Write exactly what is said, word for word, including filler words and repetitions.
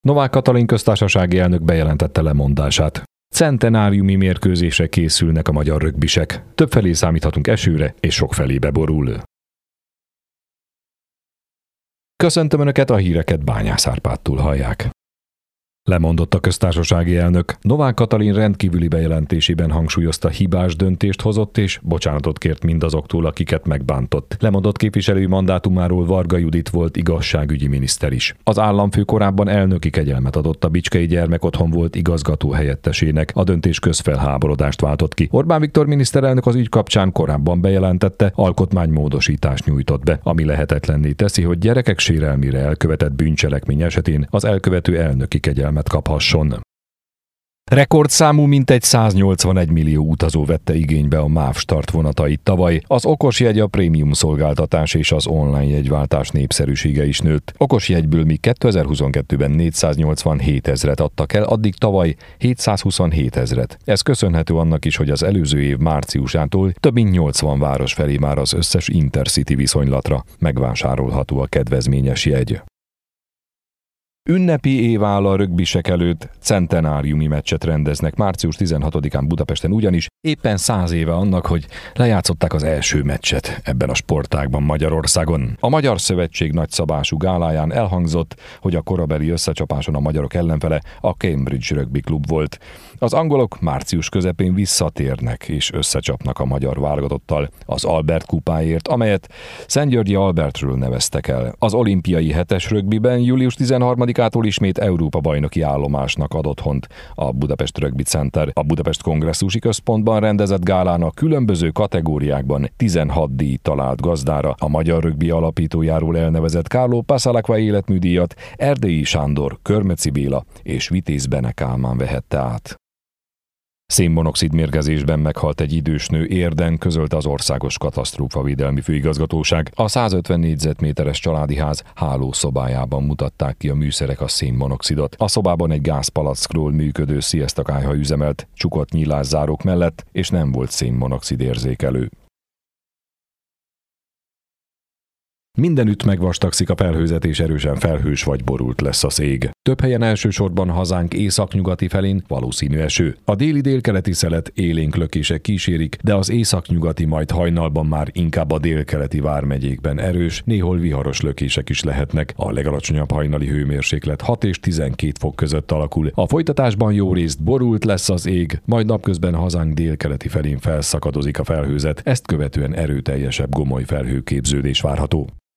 Novák Katalin köztársasági elnök bejelentette lemondását. Centenáriumi mérkőzésre készülnek a magyar rögbisek. Többfelé számíthatunk esőre, és sokfelé beborul. Köszöntöm Önöket, a híreket Bányász Árpádtól hallják. Lemondott a köztársasági elnök. Novák Katalin rendkívüli bejelentésében hangsúlyozta, hibás döntést hozott és bocsánatot kért mindazoktól, akiket megbántott. Lemondott képviselői mandátumáról Varga Judit volt igazságügyi miniszter is. Az államfő korábban elnöki kegyelmet adott a Bicskei Gyermekotthon volt igazgató helyettesének. A döntés közfelháborodást váltott ki. Orbán Viktor miniszterelnök az ügy kapcsán korábban bejelentette, alkotmánymódosítást nyújtott be, ami lehetetlenné teszi, hogy gyerekek sérelmére elkövetett bűncselekmény esetén az elkövető elnöki kegyelmet kaphasson. Rekordszámú mintegy száznyolcvanegy millió utazó vette igénybe a MÁV Start vonatait tavaly. Az okosjegy, a prémium szolgáltatás és az online jegyváltás népszerűsége is nőtt. Okosjegyből míg kétezer-huszonkettőben négyszáznyolcvanhét ezret adtak el, addig tavaly hétszázhuszonhét ezret. Ez köszönhető annak is, hogy az előző év márciusától több mint nyolcvan város felé már az összes Intercity viszonylatra megvásárolható a kedvezményes jegy. Ünnepi év áll a rögbisek előtt, centenáriumi meccset rendeznek március tizenhatodikán Budapesten, ugyanis éppen száz éve annak, hogy lejátszották az első meccset ebben a sportágban Magyarországon. A Magyar Szövetség nagyszabású gáláján elhangzott, hogy a korabeli összecsapáson a magyarok ellenfele a Cambridge Rugby Club volt. Az angolok március közepén visszatérnek és összecsapnak a magyar válogatottal az Albert kupáért, amelyet Szentgyörgyi Albertről neveztek el. Az olimpiai hetes rögbiben július tizenharmadikától ismét Európa-bajnoki állomásnak ad otthont a Budapest Rugby Center. A Budapest Kongresszusi Központban rendezett gálán a különböző kategóriákban tizenhat díj talált gazdára. A magyar rögbi alapítójáról elnevezett Carlo Passalacqua életműdíjat Erdélyi Sándor, Körmeci Béla és Vitéz Bene Kálmán vehette át. Szénmonoxid mérgezésben meghalt egy idős nő, Érden, közölte az Országos Katasztrófavédelmi Főigazgatóság. A százötven négyzetméteres családi ház hálószobájában mutatták ki a műszerek a szénmonoxidot. A szobában egy gázpalackról működő sziasztakályha üzemelt, csukott nyílászárók mellett, és nem volt szénmonoxid érzékelő. Mindenütt megvastagszik a felhőzet és erősen felhős vagy borult lesz az ég. Több helyen elsősorban hazánk északnyugati felén valószínű eső. A déli délkeleti szelet élénk lökések kísérik, de az északnyugati majd hajnalban már inkább a délkeleti vármegyékben erős, néhol viharos lökések is lehetnek. A legalacsonyabb hajnali hőmérséklet hat és tizenkét fok között alakul. A folytatásban jó részt borult lesz az ég, majd napközben hazánk délkeleti felén felszakadozik a felhőzet, ezt követően erőteljesebb gomoly felhőképződés várható.